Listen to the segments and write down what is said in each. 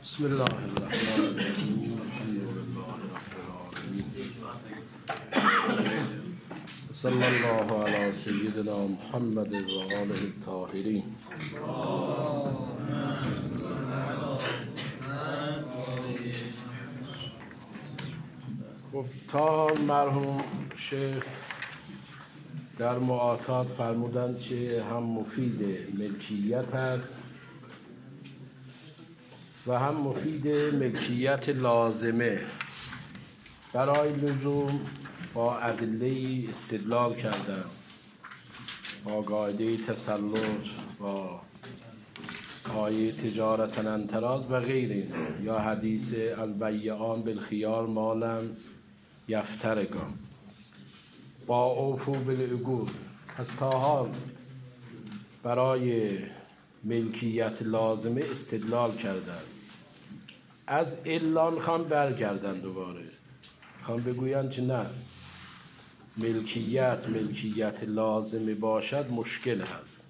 بسم الله الرحمن الرحیم. الحمد لله رب العالمین. صلی الله علی سیدنا محمد و آله الطاهرین. خب تا مرحوم شیخ در معاطات فرمودند که هم مفید ملکیت است و هم مفید ملکیت لازمه. برای لزوم با ادله استدلال کردن، با قاعده تسلط، با آیه تجارت انتراض و غیر این، یا حدیث البیعان بالخیار ما لم یفترقا، با اوفو بالعقود. پس تا حال برای ملکیت لازمه استدلال کردن. از الا میخوام برگردن دوباره، میخوام بگوین که نه، ملکیت لازمه باشد مشکل هست.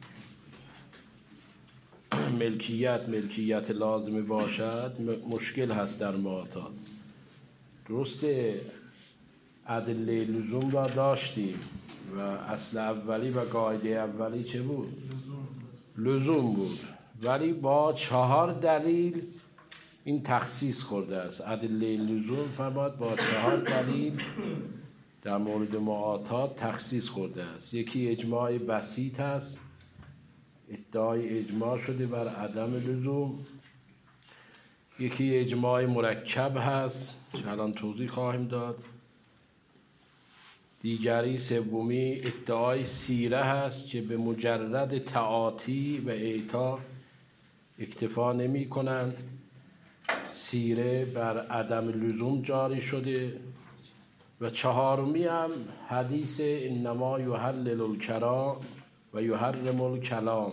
ملکیت لازمه باشد مشکل هست در معاطات. درسته ادله لزوم را داشتیم و اصل اولی و قاعده اولی چه بود؟ لزوم بود، ولی با 4 دلیل این تخصیص خورده است. ادله لزوم فرماد با 4 دلیل در مورد معاطات تخصیص خورده است. یکی اجماع بسیط است، ادعای اجماع شده بر عدم لزوم. یکی اجماع مرکب هست که الان توضیح خواهیم داد. دیگری سومی ادعای سیره هست که به مجرد تعاطی و اعطا اکتفا نمی کنند، سیره بر عدم لزوم جاری شده. و 4می هم حدیث انما یحلل الکلام و یحرم الکلام.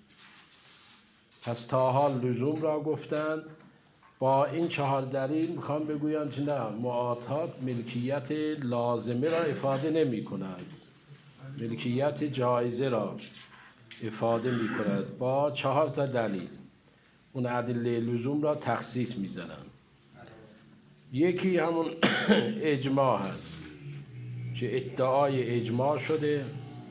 پس تا حال لزوم را گفتند. با این 4 دلیل میخوام بگویم که نه، معاطات ملکیت لازمه را افاده نمی کند، ملکیت جایزه را افاده می کند. با 4 تا دلیل اون ادله لزوم را تخصیص میزنم. یکی همون اجماع هست که ادعای اجماع شده،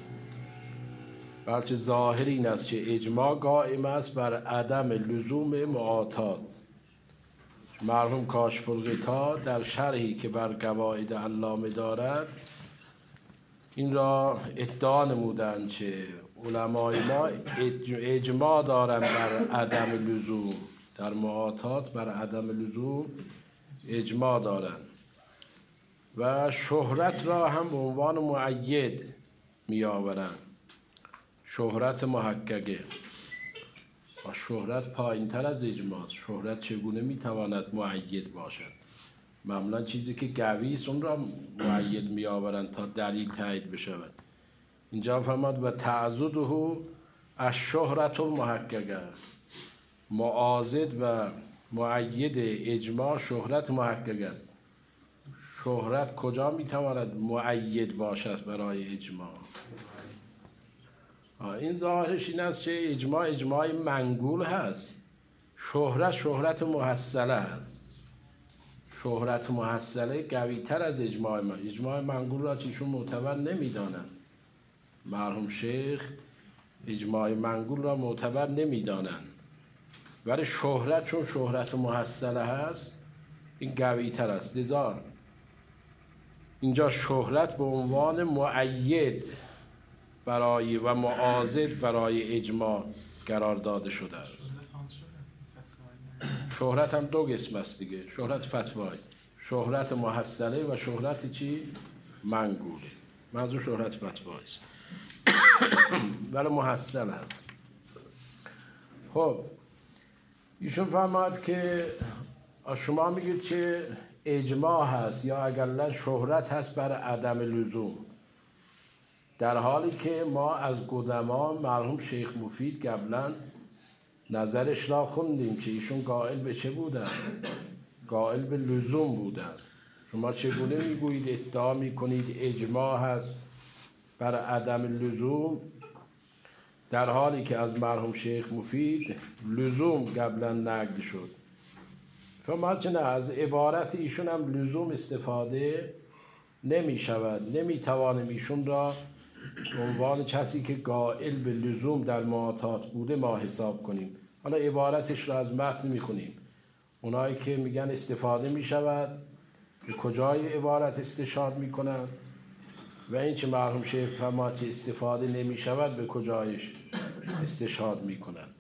بلکه ظاهر این است که اجماع قائم است بر عدم لزوم معاطات. مرحوم کاشف الغطا در شرحی که بر قواعد علامه دارد این را ادعا نمودند که علمای ما اجماع دارند بر عدم لزوم، در معاطات بر عدم لزوم اجماع دارند و شهرت را هم به عنوان مؤید می آورند. شهرت محققه و شهرت پایین تر از اجماع. شهرت چگونه می تواند مؤید باشد؟ معمولا چیزی که قوی است اون را مؤید می آورند تا دلیل تایید بشود. اینجا فرمود و تعضده الشهرت المحققه، معاضد و مؤید اجماع شهرت محققه. شهرت کجا می تواند مؤید باشد برای اجماع؟ این ظاهرش این است که اجماع منقول هست، شهرت محصله هست. شهرت محصله قوی تر از اجماع منقول را چیشون معتبر نمی دانند. مرحوم شیخ اجماع منقول را معتبر نمی دانند، ولی شهرت چون شهرت محصله هست این قوی تر است. لذا اینجا شهرت به عنوان مؤید برای و معاضد برای اجماع قرار داده شده است. شهرت هم 2 قسم است دیگه، شهرت فتوایی، شهرت محصله و شهرت چی؟ منقول. منظور شهرت فتوایی است ولی محصل است. خب ایشون فرماد که شما میگید که اجماع هست یا اقلا شهرت هست بر عدم لزوم، در حالی که ما از قدما مرحوم شیخ مفید قبلا نظرش را خوندیم که ایشون قائل به چه بودن؟ قائل به لزوم بودن. شما چگونه میگویید ادعا میکنید اجماع هست بر عدم لزوم، در حالی که از مرحوم شیخ مفید لزوم قبلا نقل شد؟ فرمود که نه، از عبارت ایشون هم لزوم استفاده نمی شود، نمی توانیم ایشون را به عنوان کسی که قائل به لزوم در معاطات بوده ما حساب کنیم. حالا عبارتش را از متن می کنیم. اونایی که میگن استفاده می شود به کجای عبارت استشهاد می کنند و این که مرحوم شیخ فرمود که استفاده نمی شود به کجایش استشهاد می کنند.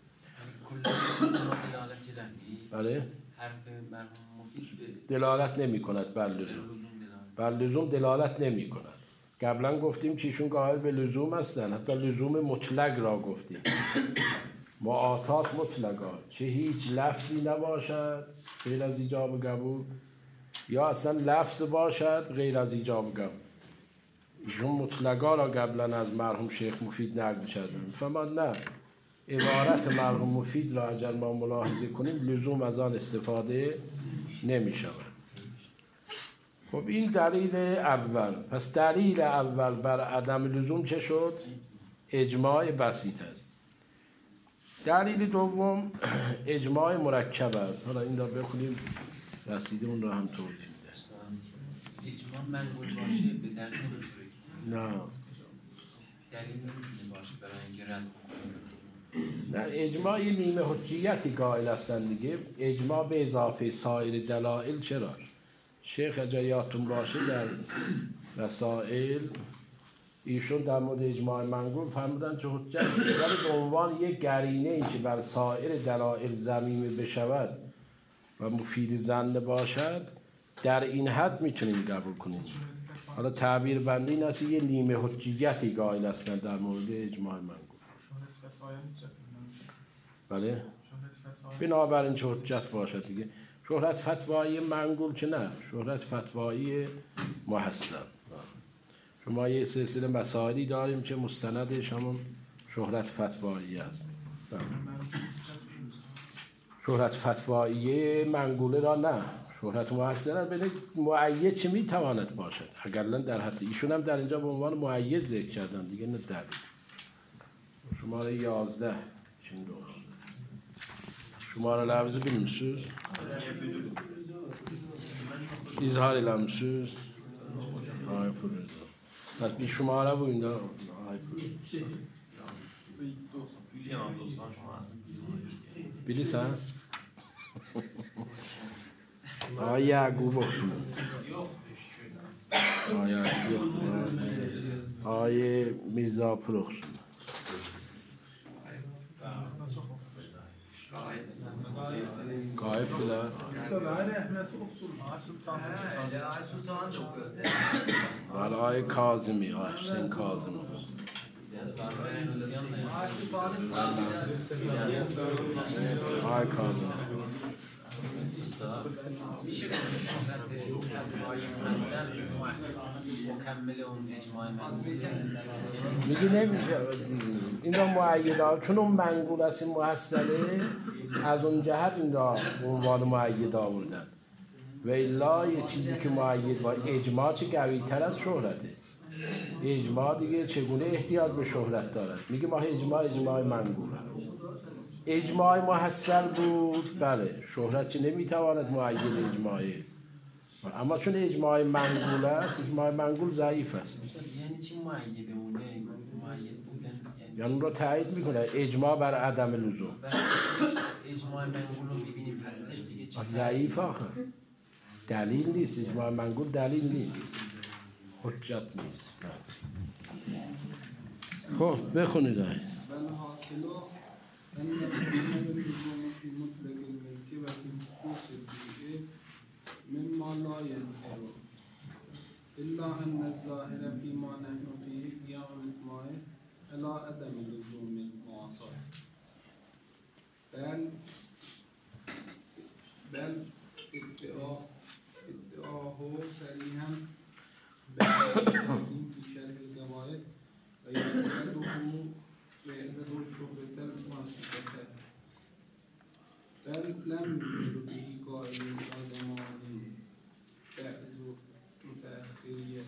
بله؟ حرف مرحوم مفید دلالت نمی کند بر لزوم. بر لزوم دلالت نمی کند. قبلا گفتیم که ایشون قائل به لزوم هستن، حتی لزوم مطلق را گفتیم. معاطات مطلقا، چه هیچ لفظی نباشد غیر از ایجاب قبول، یا اصلا لفظ باشد غیر از ایجاب قبول. ایشون مطلقا را قبلا از مرحوم شیخ مفید نقل کردن. فرمود نه، عبارت مرحوم مفید را اگر ما ملاحظه کنیم لزوم از آن استفاده نمی شود. خب این دلیل اول. پس دلیل اول بر عدم لزوم چه شد؟ اجماع بسیط است. دلیل دوم اجماع مرکب است. حالا این را بخونیم، رسیده اون را هم توضیح میده. اجماع منقول باشه به دلیل نه دلیل نمیتونه باشه برای اینکه رد نه، اجماع یه نیمه حجیتی قائل هستند دیگه. اجماع به اضافه سایر دلائل. چرا؟ شیخ اگر یادتون باشه در رسائل ایشون در مورد اجماع منقول فرمودن که حجت ولی به عنوان یک قرینه ای که بر سایر دلائل ضمیمه بشود و مفید ظن باشد، در این حد میتونیم قبول کنیم. حالا تعبیر بندی این است یه نیمه حجیتی قائل هستن در مورد اجماع منقول. بله؟ بنابراین چه حجت باشد دیگه. شهرت فتوایی منقول که نه، شهرت فتوایی محسن. شما یه سلسله مسائلی داریم که مستندش همون شهرت فتوایی است. شهرت فتوایی منقوله را نه، شهرت محسن را بینید مؤید چه میتواند باشد اگرلن در حد ایشون هم در اینجا به عنوان مؤید ذکر کردن دیگه، نه دلیل. شماره 11 چین دو شماره لفظ بینمسوز اظهار لمسوز آی پروزه پس بی شماره بود این دار آی پروزه بیلیسن آی یعقوب اخشون آی یعقوب آی میرزا پروخشون قائب بودن آقای کاظمی آقای حسین کاظمی آقای کاظمی میشه به شهرت فتوای محسن مکمل اون اجماع منقوله؟ میگی نمیشه این را مؤیده چون اون منقول است محسنه از اون جهت این را عنوان مؤیده آوردن و الا یه چیزی که مؤید با اجماع چه قوی تر از شهرته. اجماع دیگه چگونه احتیاج به شهرت دارد؟ میگه ما اجماع منقول هست. اجماع محسن بود بله، شهرت چه نمیتواند مؤید اجماعه، اما چون اجماع منقول است اجماع منقول ضعیف است. یعنی چی مؤید بمونه؟ مؤید بودن یعنی اون رو تایید میکنه اجماع بر عدم لزوم. اجماع منقول رو ببینیم هستش دیگه چی؟ ضعیف آخه دلیل نیست. اجماع منقول دلیل نیست، حجت نیست. خب بخونید آی أن الإيمان باللزوم في مطلق الملك وفي خصوص البيئة مما لا ينكر إلا أن الظاهر فيما نحن فيه قيام الإجماع على عدم لزوم المعاصرة بل ادعاه صريحا في شرح القواعد ويعتبر الشهرة المؤسسة بل لم يوجد به قائل إلى زمان متأخرين.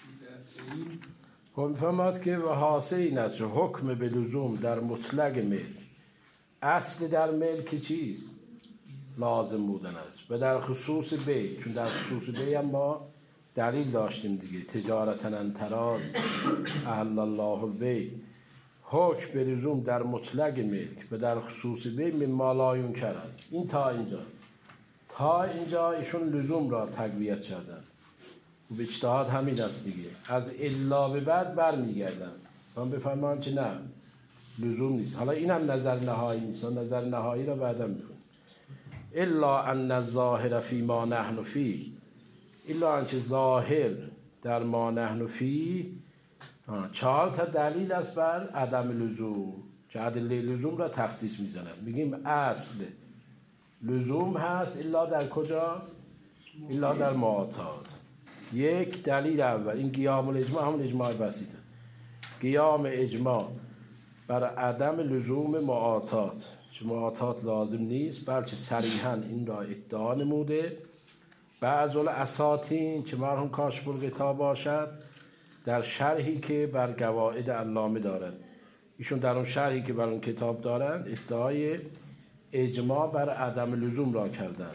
خب میفهمد که حاصل این است که حکم به لزوم در مطلق ملک، اصل در ملک چیست؟ لازم بودن است و در خصوص بی، چون در خصوص بی هم ما دلیل داشتیم دیگه، تجارتا عن تراض احل الله البیع، حکم به لزوم در مطلق ملک و در خصوص بی مما لا ینکر است. این تا اینجا ایشون لزوم را تقویت کردن و به اجتهاد همین است دیگه. از الا به بعد برمیگردن من بفهمم که نه لزوم نیست. حالا اینم نظر نهایی نیست، نظر نهایی را بعدم میخونم. الا ان الظاهر فی ما نحن فی، الا انچه ظاهر در ما نحن فی، 4 تا دلیل است بر عدم لزوم که ادله لزوم را تخصیص میزنن. میگیم اصل لزوم هست الا در کجا؟ الا در معاطات. یک دلیل اول این قیام الاجماع، همون اجماع بسیطه، قیام اجماع بر عدم لزوم معاطات، چه معاطات لازم نیست، بلکه صریحا این را ادعا نموده بعض الاساطین که مرحوم کاشف الغطا باشد در شرحی که بر قواعد علامه دارد. ایشون در اون شرحی که بر اون کتاب دارند ادعای اجماع بر عدم لزوم را کردند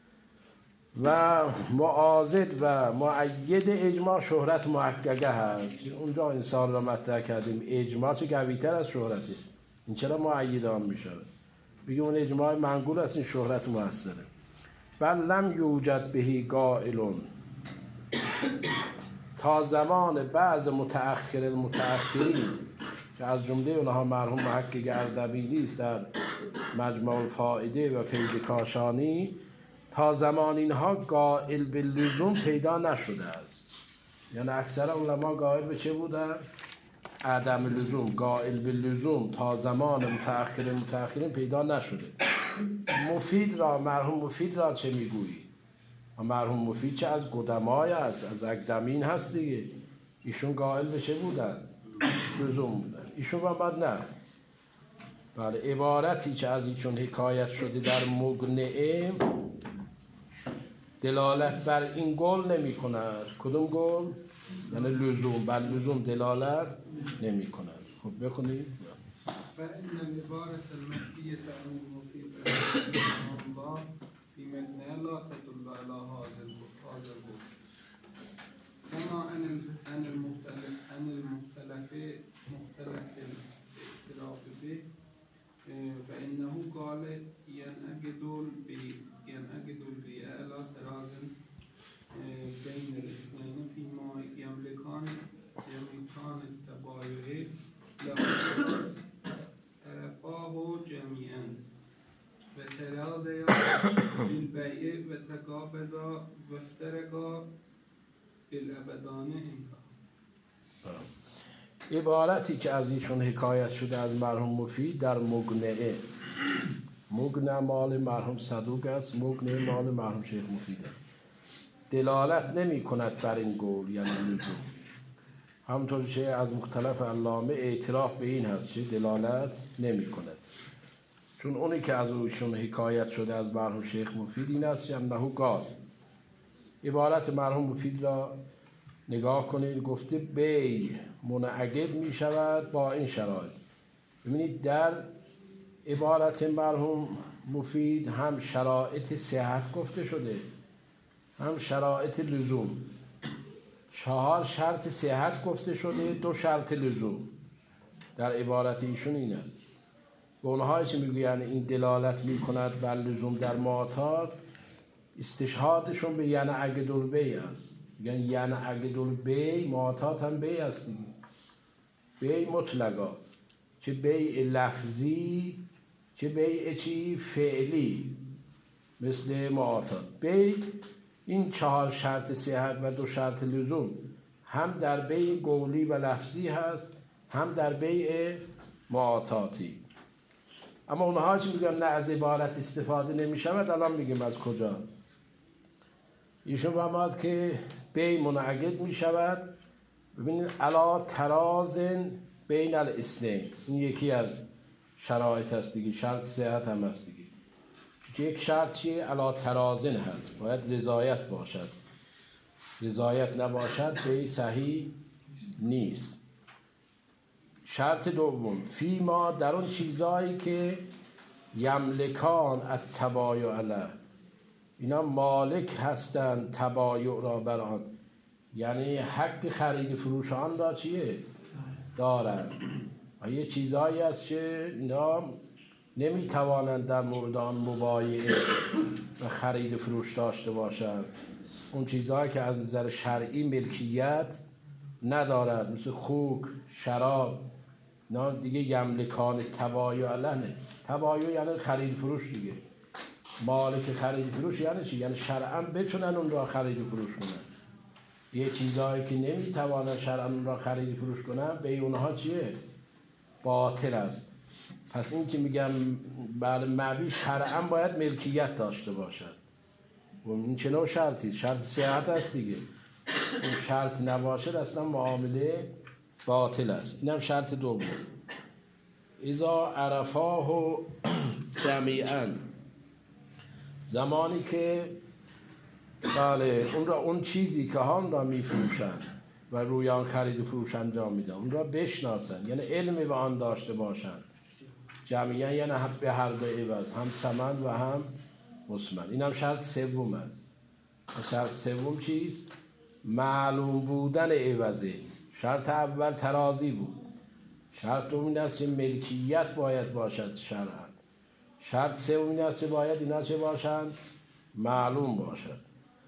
و معاضد و مؤید اجماع شهرت محققه هست. اونجا انسان را مطرح کردیم اجماع چه قوی‌تر از شهرته، این چرا مؤید آن میشه؟ بگیم اون اجماع منقول است، این شهرت موثره. بل لم یوجد بهی قائلون، تا زمان بعض متأخر المتأخرین که از جمله اونها مرحوم محقق اردبیلی است در مجمع الفائده و فیض کاشانی، تا زمان اینها قائل به لزوم پیدا نشده است. یعنی اکثر علما قائل به چه بودن؟ عدم لزوم. قائل به لزوم تا زمان متأخرین پیدا نشده. مفید را، مرحوم مفید را چه میگویی؟ مرحوم مفید چه از قدمای است، از اقدمین هست دیگه. ایشون قائل به چه بودن؟ لزوم بودن. ایشون بعد نه. بله، عبارتی که از ایشون حکایت شده در مقنعه دلالت بر این قول نمی کند. کدوم قول؟ یعنی لزوم، بر لزوم دلالت نمی کند. خب بخونیم. فإن العبارة المكية عن المفيد رحمه الله في متنها لا تدل على هذا القول كما عن المختلف الاختلاف به فإنه قال ينعقد البيع على تراز بين الاثنين فيما يملكان التبايع طرفاه جميعا وتراضيا بالبيع وتقابضا وافترقا بالابدان انتهى. عبارتی که از ایشون حکایت شده از مرحوم مفید در مقنعه، مقنعه مال مرحوم صدوق است، مقنعه مال مرحوم شیخ مفید است، دلالت نمی کند بر این قول یعنی لزوم. همونطور که از مختلف علامه اعتراف به این هست که دلالت نمی کند، چون اونی که از ایشون حکایت شده از مرحوم شیخ مفید این است که انه قال. عبارت مرحوم مفید را نگاه کنید، گفته بی منعقد می شود با این شرایط. ببینید در عبارت مرحوم مفید هم شرایط صحت گفته شده هم شرایط لزوم. 4 شرط صحت گفته شده، 2 شرط لزوم. در عبارت ایشون این است. به اونهایی که میگوین این دلالت میکند بر لزوم در معاطات، استشهادشون به ینعقد البیع است. میگن ینعقد البیع، معاطات هم بیع است دیگه. بیع مطلقا، چه بیع لفظی چه بیع چی فعلی، مثل معاطات. بیع این 4 شرط صحت و 2 شرط لزوم هم در بیع قولی و لفظی هست، هم در بیع معاطاتی. اما اونها چی میگن نه از عبارت استفاده نمیشود، الان میگیم از کجا. ایشون فرمود که بیع منعقد میشود. ببینید علا ترازن بین الاثنین، این یکی از شرایط هست دیگه، شرط صحت هم هست دیگه. که یک شرط چیه؟ علا ترازن هست، باید رضایت باشد. رضایت نباشد بیع صحیح نیست. شرط دوم فی ما، در اون چیزایی که یملکان التبایع علیه، اینا مالک هستند تبایع را بر آن، یعنی حق خرید فروش آن را چیه؟ دارند. و یه چیزایی هست که اینا نمیتوانند در مورد آن مبایعه و خرید فروش داشته باشند. اون چیزهایی که از نظر شرعی ملکیت ندارد، مثل خوک، شراب، اینا دیگه یملکان تبایع علیه. تبایع یعنی خرید فروش دیگه. مالک خرید فروش یعنی چی؟ یعنی شرعاً بتونن اون را خرید فروش کنن. یه چیزهایی که نمیتوانن شرعاً اون را خرید فروش کنن، به اونها چیه؟ باطل است. پس این که میگم بله مبیع شرعاً باید ملکیت داشته باشد و این چه نوع شرطی؟ شرط صحت است دیگه. این شرط نباشد اصلا معامله باطل است. اینم شرط دوم. اذا عرفاه جمیعاً، زمانی که بله اون چیزی که آن را میفروشند و روی آن خرید و فروش انجام میدن اون را بشناسند، یعنی علم به آن داشته باشند. جمعیاً یعنی به هر دو عوض، هم ثمن و هم مثمن. این هم شرط سوم است. شرط سوم چیست؟ معلوم بودن عوضه. شرط اول ترازی بود. شرط دوم این است که ملکیت باید باشد شرعاً. شرط سوم این است که باید اینا چه باشند؟ معلوم باشد.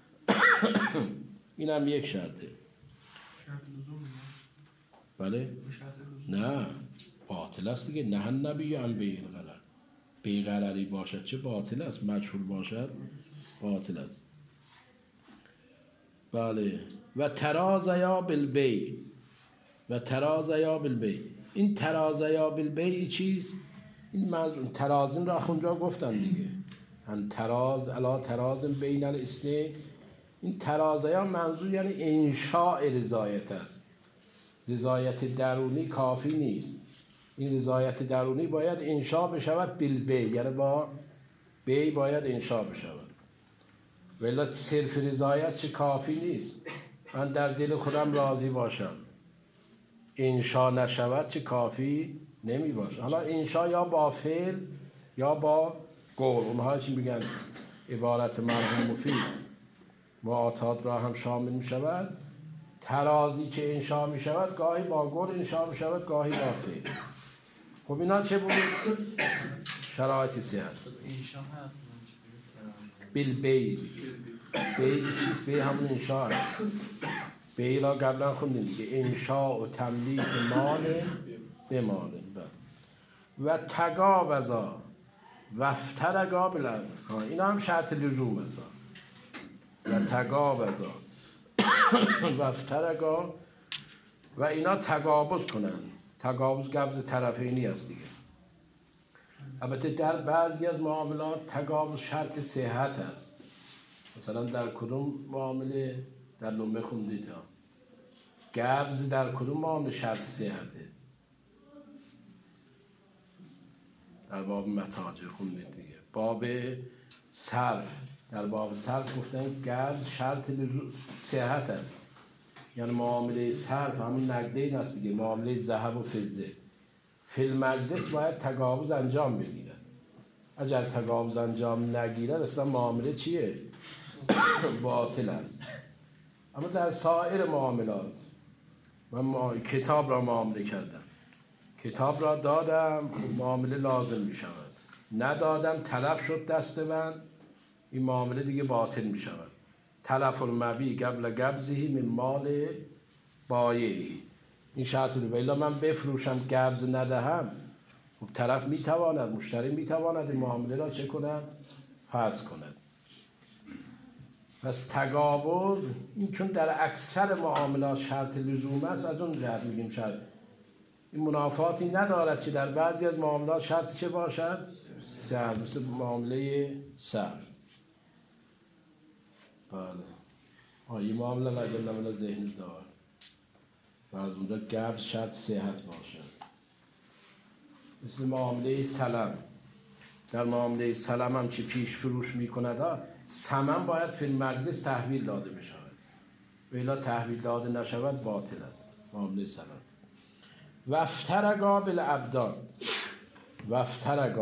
این هم یک شرطه. شرط لزوم بله؟ نه باطل است دیگه. نه النبی عن بیع الغرر، بی‌غرری باشد چه باطل است، مجهول باشد باطل است. بله. و ترازیا بالبیع، و ترازیا بالبیع. این ترازیا بالبیع چیست؟ این ترازین را اونجا گفتن دیگه، هم تراز علا تراز بین الاثنین. این ترازیا منظور یعنی انشاء رضایت است. رضایت درونی کافی نیست. این رضایت درونی باید انشاء بشود بالبیع، یعنی با بیع باید انشاء بشود. ولی صرف رضایت چه کافی نیست. من در دل خودم راضی باشم، انشاء نشود چه کافی نمی باشه. حالا انشاء یا با فعل یا با قول، اونها چی میگن؟ عبارت مرحوم مفید معاطات را هم شامل می شود. ترازی که انشاء می شود گاهی با قول انشاء می شود، گاهی با فعل. خب اینا چه بود؟ شرایطی سی هست. انشاء هست بالبیع. بیع چیست؟ بیع همون انشاء هست. بیع را قبلا خوندیم دیگه، انشاء و تملیک مال به مال. و تقابضا و افترقا بالعدل، اینا هم شرط لزوم است. و تقابضا و افترقا، و اینا تقابض کنن. تقابض قبض طرفینی است دیگه. البته در بعضی از معاملات تقابض شرط صحت است. مثلا در کدوم معامله در لومه خوندید ها، قبض در کدوم معامله شرط صحته؟ در باب متاجر خوندید دیگه. باب صرف، در باب صرف گفتن قبض شرط صحت است. یعنی معامله صرف همون نقدین است دیگه، معامله ذهب و فضه. فی المجلس باید تقابض انجام بگیرد. اگر تقابض انجام نگیرد اصلا معامله چیه؟ باطل است. اما در سایر معاملات، من کتاب را معامله کردم، کتاب را دادم، معامله لازم می شود. ندادم تلف شد دست من، این معامله دیگه باطل می شود. تلف المبیع قبل قبضه من مال بایعی، این شرط رو. ولی من بفروشم قبض ندهم، خب طرف می تواند، مشتری می تواند این معامله را چه کند؟ فسخ کند. پس تقابض این چون در اکثر معاملات شرط لزوم است، از اون جهت میگیم شرط. این منافاتی ندارد که در بعضی از معاملات شرط چه باشد؟ صرف، مثل معامله صرف. بله. این معامله اگر نمونه ذهنی دار و از اونجا قبض شرط صحت باشد. مثل معامله سلم. در معامله سلم هم چه پیش فروش میکند، ثمن باید فی المجلس تحویل داده بشود، ولی تحویل داده نشود باطل است معامله سلم. و افترقا بالابدان، و افترقا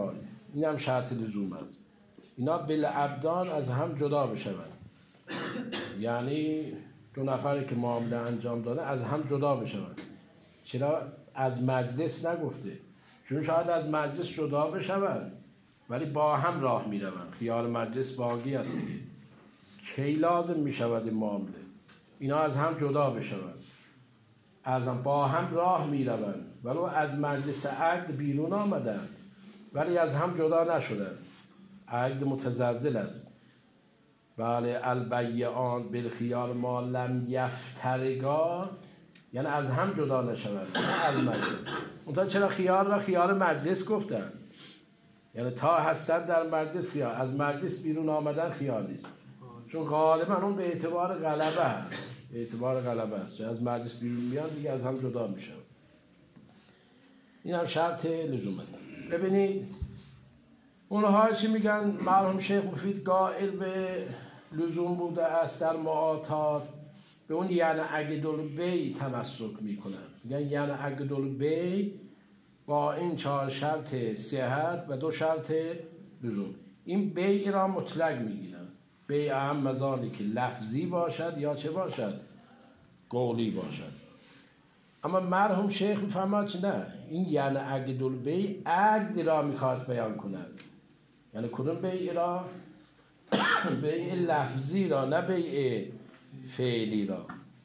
این هم شرط لزوم است. اینا بالابدان از هم جدا بشوند، یعنی دو نفری که معامله انجام داده از هم جدا بشوند. چرا از مجلس نگفته؟ چون شاید از مجلس جدا بشوند ولی با هم راه میروند، خیال مجلس باقی است دیگه. کی لازم میشود این معامله؟ اینا از هم جدا بشوند، از هم با هم راه میروند ولو از مجلس عقد بیرون آمدند ولی از هم جدا نشدند. عقد متزلزل است. بله، البیعان بالخیار ما لم یفترقا، یعنی از هم جدا نشوند، نه از مجلس. اونتا چرا خیار را خیار مجلس گفتن؟ یعنی تا هستن در مجلس خیار، از مجلس بیرون آمدن خیار نیست، چون غالبا اون به اعتبار غلبه هست، به اعتبار غلبه است. از مجلس بیرون میان دیگه از هم جدا میشن. این هم شرط لزوم است. ببینید اونها چی میگن؟ مرحوم شیخ مفید قائل به لزوم بوده است در معاطات، به اون یعنی عقدالبیع تمسک میکنن. میگن یعنی عقدالبیع با این 4 شرط صحت و 2 شرط لزوم. این بیع را مطلق میگیرن. بیع هم مزانی که لفظی باشد یا چه باشد؟ قولی باشد. اما مرحوم شیخ میفهمد نه، این یعنی عقدالبیع عقد را میخواد بیان کند. یعنی کدوم بیع را؟ بیع لفظی را، نه بیع فعلی را.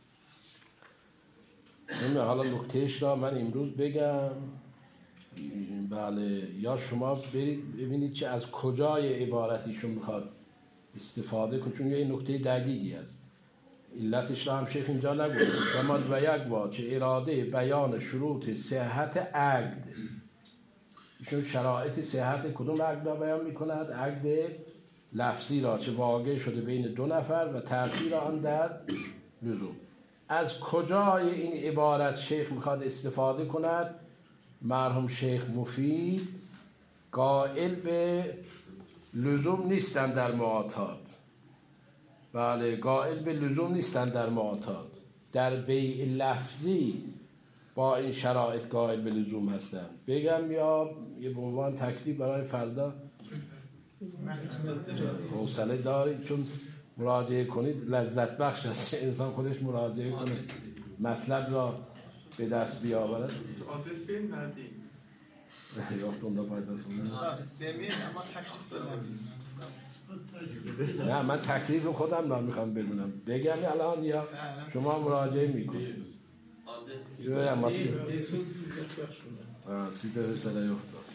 حالا نکتهش را من امروز بگم. بله، یا شما برید ببینید چه از کجای عبارتیشون میخواد استفاده کنید، چون یه نکته دقیقی است. علتش را هم شیخ اینجا نگفت. زمان و یک واجه اراده بیان شروط صحت عقد. ایشون شرایط صحت کدوم عقد را بیان میکند؟ عقد لفظی را، چه واقع شده بین 2 نفر و تأثیر آن در لزوم. از کجای این عبارت شیخ میخواد استفاده کند؟ مرحوم شیخ مفید قائل به لزوم نیستن در معاطات. بله، قائل به لزوم نیستن در معاطات. در بیع لفظی با این شرایط قائل به لزوم هستن. بگم یا یه به عنوان تکلیف برای فردا حوصله دارید؟ چون مراجعه کنید لذت بخش است، انسان خودش مراجعه کنه مطلب را به دست بیاورد. آدرس بین بردیم یافتون دا فایده نه، من تکلیف خودم را میخوام بدونم. بگم الان یا شما مراجعه میکنید؟ یا ماسی سیده حسنه افتاد.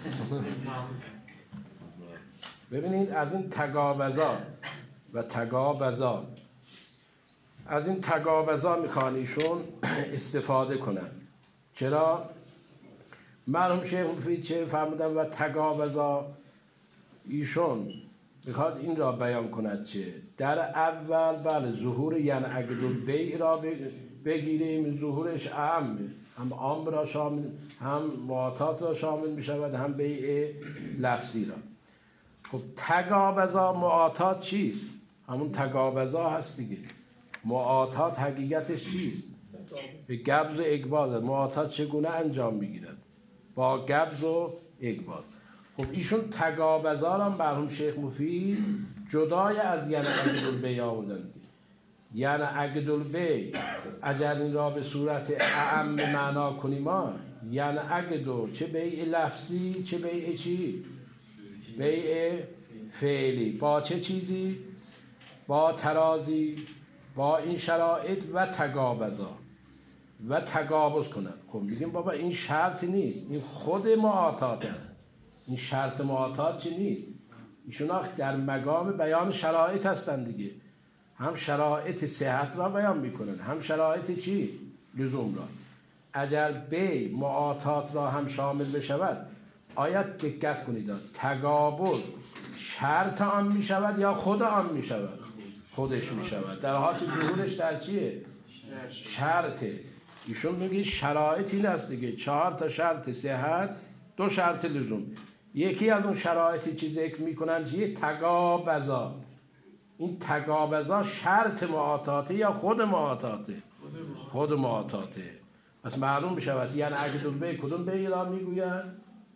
ببینید از این تقابضا و تقابضا، از این تقابضا میخوان ایشون استفاده کنن. چرا؟ مرحوم شیخ مفید چه فرمودن؟ و تقابضا، ایشون میخواد این را بیان کند چه در اول بله ظهور یعنی عقدالبیع را بگیریم. ظهورش هم عام را شامل، هم معاطات را شامل میشود، هم بیع لفظی را. خب تقابضا معاطات چیست؟ همون تقابضا هست دیگه. معاطات حقیقتش چیست؟ به قبض و اقباض. معاطات چگونه انجام میگیرد؟ با قبض و اقباض. خب ایشون تقابضا را مرحوم شیخ مفید جدای از یعنی عقدالبیع آوردن. یعنی عقدالبیع اگر این را به صورت اعم معنا کنیم، یعنی عقدو چه بیع لفظی چه بیع چی؟ بیع فعلی. با چه چیزی؟ با ترازی، با این شرایط و تقابضا و تقابض کنند. خب میگیم بابا این شرط نیست، این خود معاطات است. این شرط معاطات چی نیست؟ ایشون در مقام بیان شرایط هستند دیگه. هم شرایط صحت را بیان میکنن، هم شرایط چی؟ لزوم را. اگر بیع معاطات را هم شامل بشود، آیا دقت کنید تقابل شرط آن میشود یا خود آن میشود؟ خودش میشود. در حالی ظهورش در چیه؟ شرطه. ایشون میگه شرایط این است دیگه. 4 تا شرط صحت، 2 شرط لزوم. یکی از اون شرایطی چی ذکر میکنن چیه؟ تقابضا. این تقابضا شرط معاطاته یا خود معاطاته؟ خود معاطاته. پس معلوم بشود یعنی عقدالبیع کدوم بیع را میگوین؟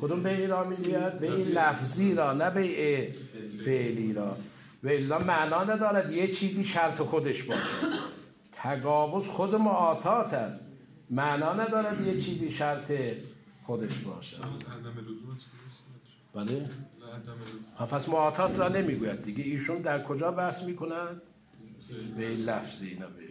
کدوم بیع را میگوید؟ بیع لفظی را، نه بیع فعلی را. و الا معنا ندارد یه چیزی شرط خودش باشه. تقابض خود معاطات است، معنا ندارد یه چیزی شرط خودش باشه. بله؟ پس معاطات را نمیگوید دیگه. ایشون در کجا بحث میکنن؟ بیع لفظی، نه بیع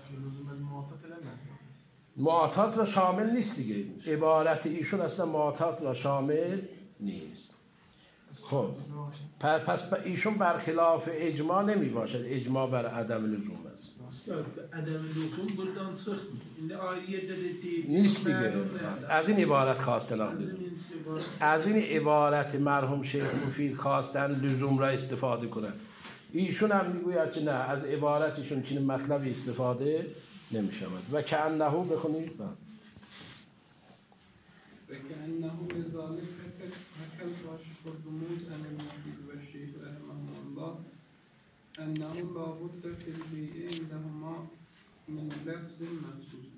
معاطات را شامل نیست دیگه. عبارت ایشون اصلا معاطات را شامل نیست. خب پس ایشون برخلاف اجماع نمی باشد. اجماع بر عدم لزوم است. عدم لزوم بودن سخت نیست دیگه. از این عبارت خواستن از این عبارت مرحوم شیخ مفید خواستن لزوم را استفاده کنن. ایشون هم میگوید که نه، از عبارتشون چنین مطلبی استفاده نمی شود. و کأنه بخونید وكأنه لذلك حكى الكاشف الرموز عن المفيد والشيخ رحمه الله أنه لا بد في البيع عندهما من لفظ مخصوص.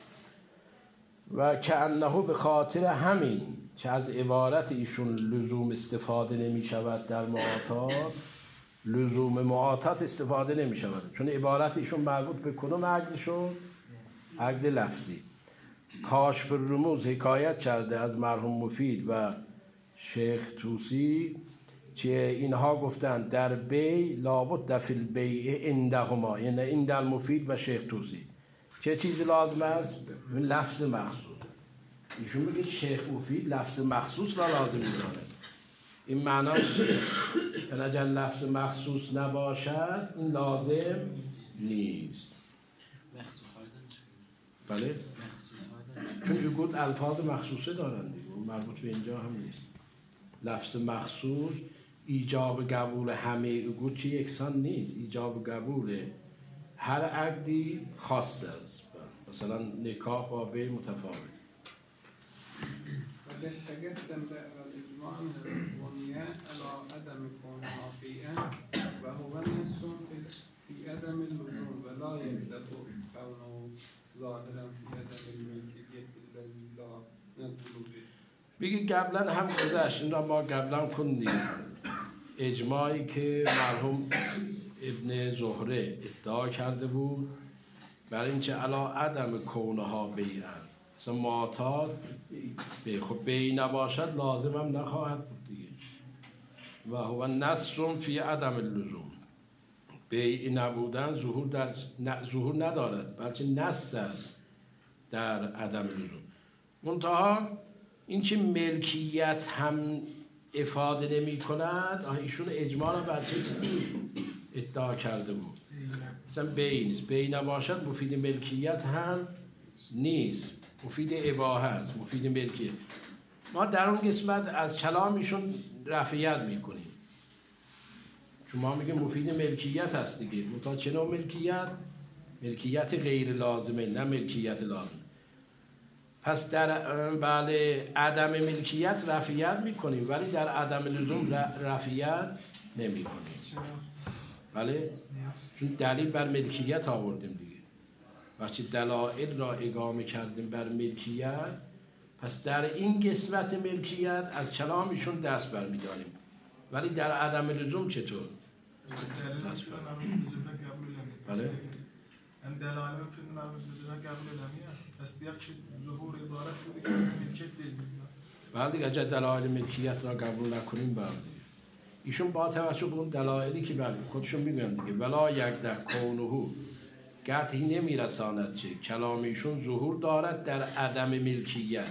و کأنه به خاطر همین که از عبارت ایشون لزوم استفاده نمی شود در معاطات، لزوم معاطات استفاده نمی شود، چون عبارت ایشون مربوط به کدوم عقد شد؟ عقد لفظی. کاشف الرموز حکایت کرده از مرحوم مفید و شیخ طوسی که اینها گفتند در بیع لابد فی البیع عندهما، یعنی این در مفید و شیخ طوسی چه چیزی لازم است؟ لفظ مخصوص. ایشون میگه شیخ مفید لفظ مخصوص را لازم میدونه. این معناش چیه؟ یعنی اگر لفظ مخصوص نباشد این لازم نیست. بله؟ چون یکود الفاظ مخصوصه دارند دیگه، مربوط به اینجا هم نیست. لفظ مخصوص ایجاب قبول همه یکود چی یکسان نیست. ایجاب قبول هر عقدی خاص است. مثلا نکاح با بیع متفاوت. وقد تقدم الإجماع من الأخوانية على عدم كونها بيئا وهو نص في عدم اللزوم ولا يلزم كونه ظاهرا في عدم الملكية الذي لا ندخل به. بگی قبلا هم گذشت، این را ما قبلا کندیم. اجماعی که مرحوم ابن زهره ادعا کرده بود برای اینکه علا عدم کونها بیعا، مثلا معاطات خب بیع نباشد لازم هم نخواهد بود دیگه. و هو نص فی عدم اللزوم، بیع نبودن ظهور ندارد بلکه نص است در عدم لزوم. منتها این که ملکیت هم افاده نمی کند، ایشون اجماع را بر چه چیزی ادعا کرده بود؟ مثلا بیع نیست، بیع نباشد مفید ملکیت هم نیست، مفید اباحه است، مفید ملکیت. ما در اون قسمت از کلامشون رفعیت میکنیم، چون ما میگیم مفید ملکیت هست دیگه. منتها چه نوع ملکیت؟ ملکیت غیر لازمه، نه ملکیت لازمه. پس در بله عدم ملکیت رفعیت میکنیم ولی در عدم لزوم رفعیت نمیکنیم. بله؟ چون دلیل بر ملکیت آوردیم دیگه. وقتی دلائل را اقامه کردیم بر ملکیت، پس در این قسمت ملکیت از کلامشون دست برمی‌داریم، ولی در عدم لزوم چطور؟ دست برمی‌داریم. بله؟ این دلائل هم چون مربوط به قبول نمیاد. پس دیگه ظهور عبارت بوده که ملکیت دلیل. بله دیگه اگر دلائل ملکیت را قبول نکنیم بعد ایشون با توجه به اون دلایلی که بله خودشون میگن دیگه ولا یک در کونه قطعی نمیرساند چه کلام ایشون ظهور دارد در عدم ملکیت.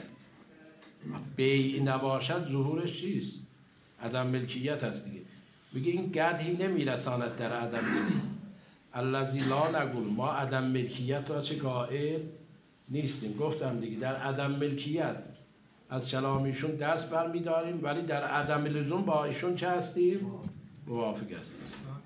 بیع نباشد ظهورش چیست؟ عدم ملکیت هست دیگه. میگه این قطعی نمیرساند در عدم ملکیت. الذی لا نقول، ما عدم ملکیت را چه قائل نیستیم. گفتم دیگه در عدم ملکیت از کلامیشون دست برمی‌داریم ولی در عدم لزوم با ایشون چه هستیم؟ موافق هستیم.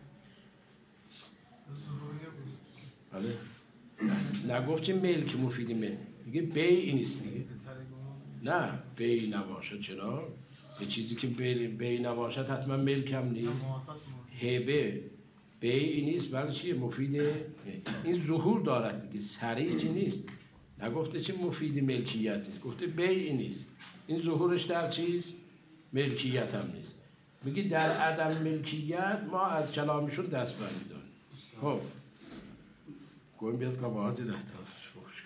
بله؟ نگفت که ملک مفیدی ملک، میگه بیع نیست دیگه. نه بیع نباشد. چرا؟ یه چیزی که بیع نباشد حتما ملک هم نیست. هبه بیع نیست ولی چیه؟ مفیده. این ظهور دارد دیگه، صریح چی نیست. نگفته چه مفید ملکیت نیست، گفته بیع نیست. این ظهورش در چیست؟ ملکیت هم نیست. میگی در عدم ملکیت ما از کلامشون دست برمی‌داریم. خب گویم بیاد قباحاتی ده تازش خوش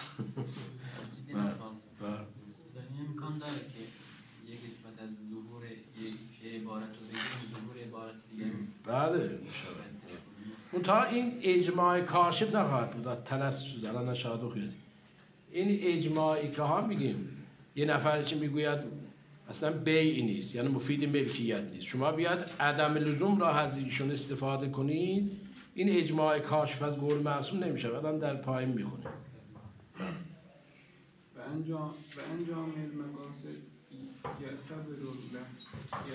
این امکان داره که یک قسمت از ظهور یک عبارت و دیگه ظهور عبارت دیگه بله اون تا این اجماع کاشف نخواهد بود. تلسس الان نشاهد و خیلی این اجماعی که ها میگیم یه نفر چی میگوید اصلا بیع نیست، یعنی مفید ملکیت نیست، شما بیاد عدم لزوم را از ایشون استفاده کنید، این اجماع کاشف از قول معصوم نمیشه. بعدم در پایین میخونه و انجام المقاصد یعتبر اللفظ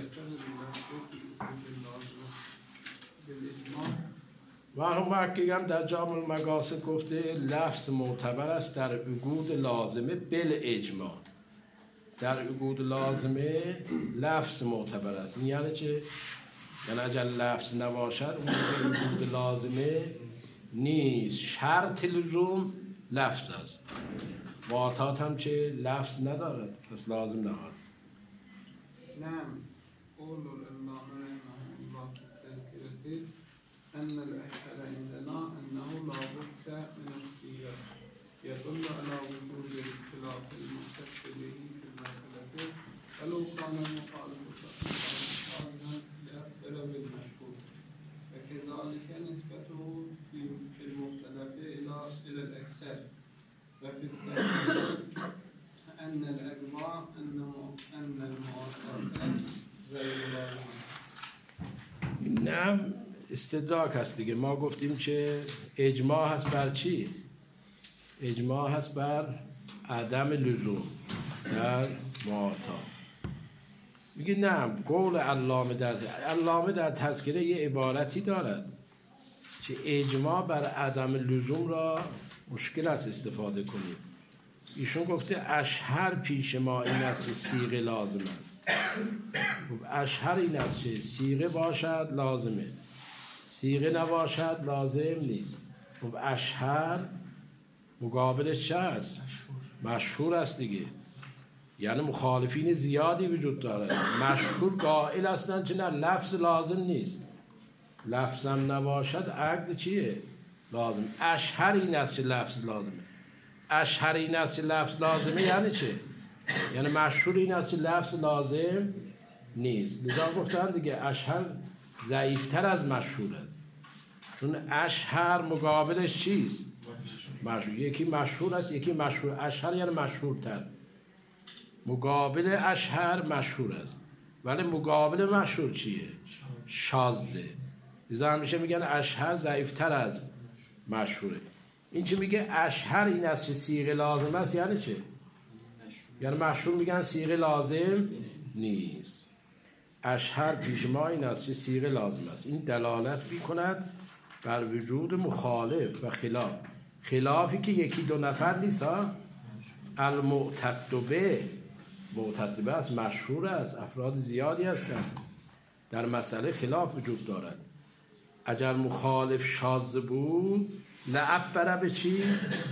بالاجماع. مرحوم مکی هم در جامع المقاصد گفته لفظ معتبر است در عقود لازمه بالاجماع. در عقود لازمه لفظ معتبر است. این یعنی چه؟ یعنی اگر لفظ نباشد اون عقود لازمه نیست. شرط لزوم لفظ است. معتاد هم چه؟ لفظ ندارد، پس لازم نهاد. نعم قول العلامة رحمه الله في التذكرة أن الأشهر عندنا أنه لا بد من السيرة يدل على وجود الاختلاف المختص به في المسألة ولو كان المخالف صحيحا لأخبر بالمشهور وكذلك نسبته في المختلف إلى الأكثر وفي التحقيق أن الأجماع أن المعاصرة غير لازمة. نه استدراک هست دیگه. ما گفتیم که اجماع هست بر چی؟ اجماع هست بر عدم لزوم در معاطا. میگه نه، قول علامه در تذکره یه عبارتی دارد که اجماع بر عدم لزوم را مشکل است استفاده کنیم. ایشون گفته اشهر پیش ما این است که صیغه لازم است. اشهر این است که صیغه باشد لازمه، صیغه نباشد لازم نیست. خب اشهر مقابلش چه است؟ مشهور است دیگه. یعنی مخالفین زیادی وجود داره. مشهور قائل هستند که نه لفظ لازم نیست، لفظم نباشد عقد چیه؟ لازم. اشهر این است که لفظ لازمه. اشهر این است که لفظ لازمه یعنی چه؟ یعنی مشهور این است که لفظ لازم نیست. لذا گفتن دیگه اشهر ضعیفتر از مشهور است، چون اشهر مقابلش چیست؟ مشهور. یکی مشهور است یکی مشهور. اشهر یعنی مشهورتر، مقابل اشهر مشهور است، ولی مقابل مشهور چیه؟ شاذه. لذا همیشه میگن اشهر ضعیفتر از مشهوره. این چه میگه اشهر این است که صیغه لازم است یعنی چه؟ یعنی مشهور میگن صیغه لازم نیست. اشهر پیش ما این است که صیغه لازم است. این دلالت میکند بر وجود مخالف و خلاف. خلافی که یکی دو نفر نیست ها. المعتد به، معتد به است، مشهور است، افراد زیادی هستند. در مسئله خلاف وجود دارد. اگر مخالف شاذ بود لعبره به چی؟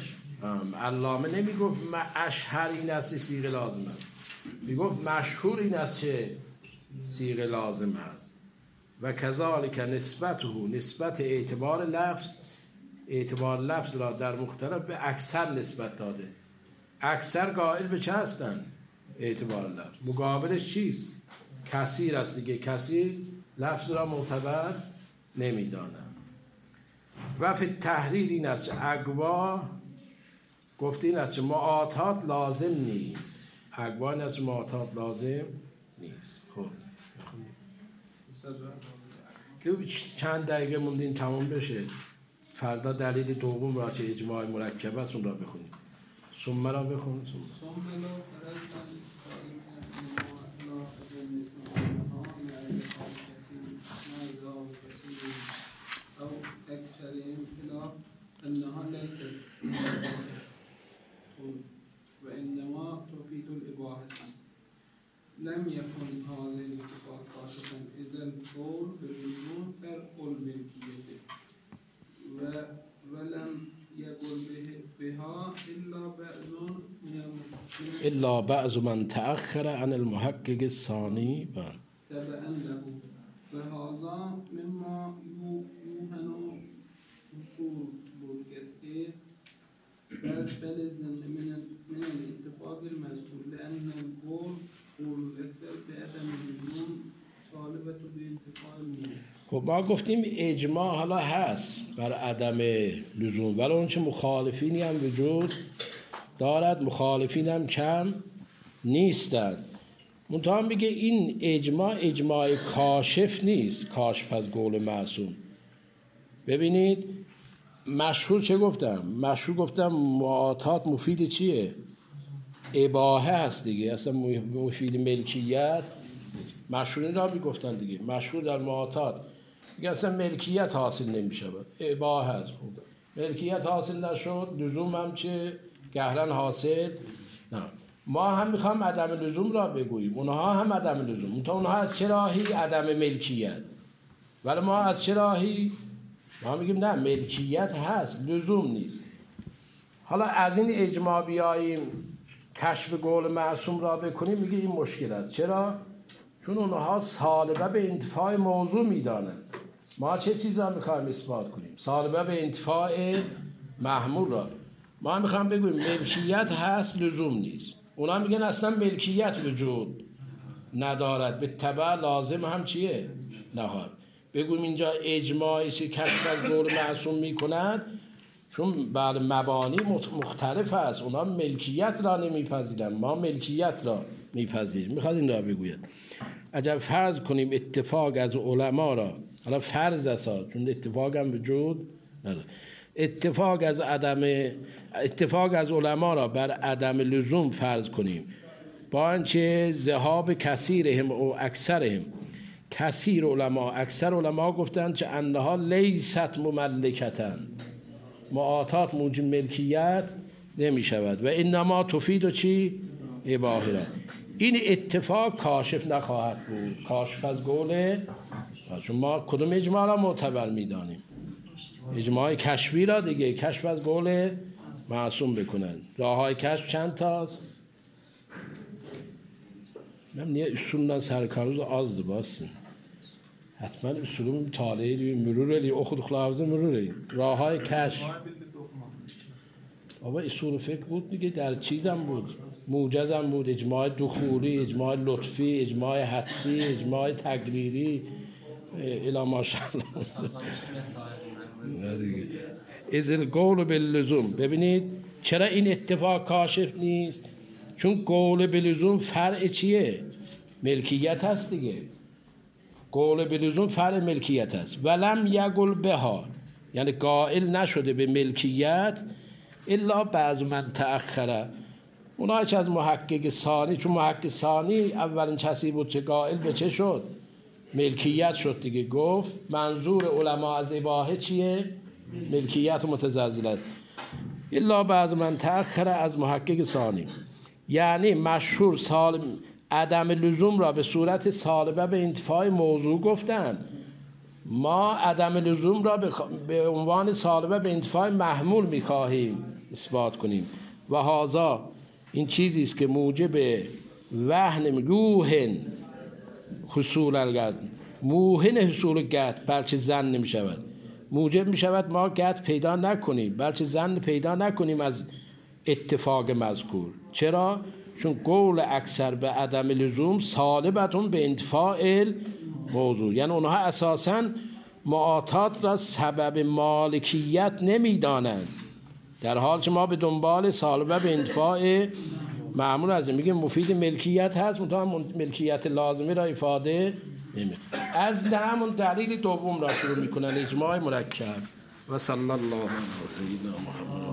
علامه نمیگفت اشهر این است صیغه لازم است، میگفت مشهور این است چه صیغه لازم است. و کذالک نسبته، نسبت اعتبار لفظ را در مختلف به اکثر نسبت داده. اکثر قائل به چه هستند؟ اعتبار لفظ. مقابلش چیست؟ کثیر است دیگه. کثیر لفظ را معتبر نمیدانند. و فی تحریر این است که اقوا گفته این است که معاطات لازم نیست. اقوا این است که معاطات لازم نیست. خب که چند دقیقه موندین تمام بشه. فردا دلیل دوم را چه اجماع مرکب است اون را بخونید. ثم را بخون. أو أكثرهم إلى أنها ليست وإنما تفيد الإباحة. لم يكن هذه الاتفاق خاصة إذا القول باللزوم فرق الملكية ولم يقل بها إلا الا بعض من تأخر عن المحقق الثانی. تبعا له وهذا مما يوهن وصول بالقطع بل الظن من الاتفاق المذكور لأن القول قول الأكثر بعدم اللزوم صالبة بانتفاع الموضوع. خب ما گفتیم اجماع حالا هست بر عدم لزوم، ولی اون چه مخالفینی هم وجود دارد، مخالفین هم کم نیستند. منتها میگه این اجماع کاشف نیست، کاشف از قول معصوم. ببینید مشهور چه گفتم؟ مشهور گفتم معاطات مفید چیه؟ اباحه هست دیگه، اصلا مفید ملکیت. مشهور را میگفتن دیگه، مشهور در معاطات میگه اصلا ملکیت حاصل نمیشه، اباحه هست. ملکیت حاصل نشد، لزوم هم چه؟ گهرن حاصل نه. ما هم میخوام عدم لزوم را بگوییم، اونها هم عدم لزوم. تا اونها از چه راهی؟ عدم ملکیت. ولی ما از چه راهی؟ ما میگیم نه، ملکیت هست، لزوم نیست. حالا از این اجماع بیاییم کشف قول معصوم را بکنیم، میگه این مشکل است. چرا؟ چون اونها سالبه به انتفاع موضوع میدانند. ما چه چیزا میخوایم اثبات کنیم؟ سالبه به انتفاع محمول را. ما میخوام بگویم ملکیت هست، لزوم نیست. اونا میگن اصلا ملکیت وجود ندارد، به تبع لازم هم چیه؟ نهاد. بگویم اینجا اجماعی که کشف از قول معصوم میکند، چون بر مبانی مختلف است. اونا ملکیت را نمیپذیرن، ما ملکیت را میپذیریم. میخواد این را بگوید اگر فرض کنیم اتفاق از علما را، حالا فرض است چون اتفاق هم وجود نداره، اتفاق از علما را بر عدم لزوم فرض کنیم، با آنچه ذهاب کثیرهم و اکثرهم، کثیر علما اکثر علما گفتند که انها لیست مملکتن، معاطات موجب ملکیت نمی شود و انما تفید و چی؟ اباحه را. این اتفاق کاشف نخواهد بود، کاشف از قول، چون ما کدوم اجماع را معتبر می دانیم؟ اجماع کشفی را دیگه، کشف از قول معصوم بکنند. راه های کشف چند تاست؟ من نیه اصولنا سرکاروز آزده باسیم، حتما اصولم مطالعه دی مرور لی اخد خلاوزه مرور لی راه های کشف. بابا اصول فکر بود دیگه، در چیزم بود، موجزم بود، اجماع دخولی، اجماع لطفی، اجماع حدسی، اجماع تقریری، الا ماشاءالله. از القول باللزوم. ببینید چرا این اتفاق کاشف نیست؟ چون قول باللزوم فرع چیه؟ ملکیت هست دیگه. قول باللزوم فرع ملکیت هست. ولم یقل بها، یعنی قائل نشده به ملکیت الا بعض من تأخره. اونها چه از محقق ثانی، چون محقق ثانی اولین کسی بود که قائل به چه شد؟ ملکیت شد دیگه. گفت منظور علما از اباحه چیه؟ ملکیت متزلزلت. الا بعض من تأخره از محقق ثانی، یعنی مشهور عدم لزوم را به صورت سالبه به انتفاع موضوع گفتن. ما عدم لزوم را به عنوان سالبه به انتفاع محمول می‌خواهیم اثبات کنیم. و هذا این چیزی است که موجب وهن روحن حصول الگد، موهن حصول گد بلکه زن نمی شود، موجب می شود ما گد پیدا نکنیم بلکه زن پیدا نکنیم از اتفاق مذکور. چرا؟ چون قول اکثر به عدم لزوم سالبتون به انتفاع موضوع، یعنی اونها اساساً معاطات را سبب مالکیت نمی دانند، در حال که ما به دنبال سالبه به انتفاع معمول هستیم. میگه مفید ملکیت هست، منتها ملکیت لازمه را افاده نمی. از همون دلیل دوم را شروع میکنن، اجماع مرکب. و صلی الله علیه و سیدنا محمد.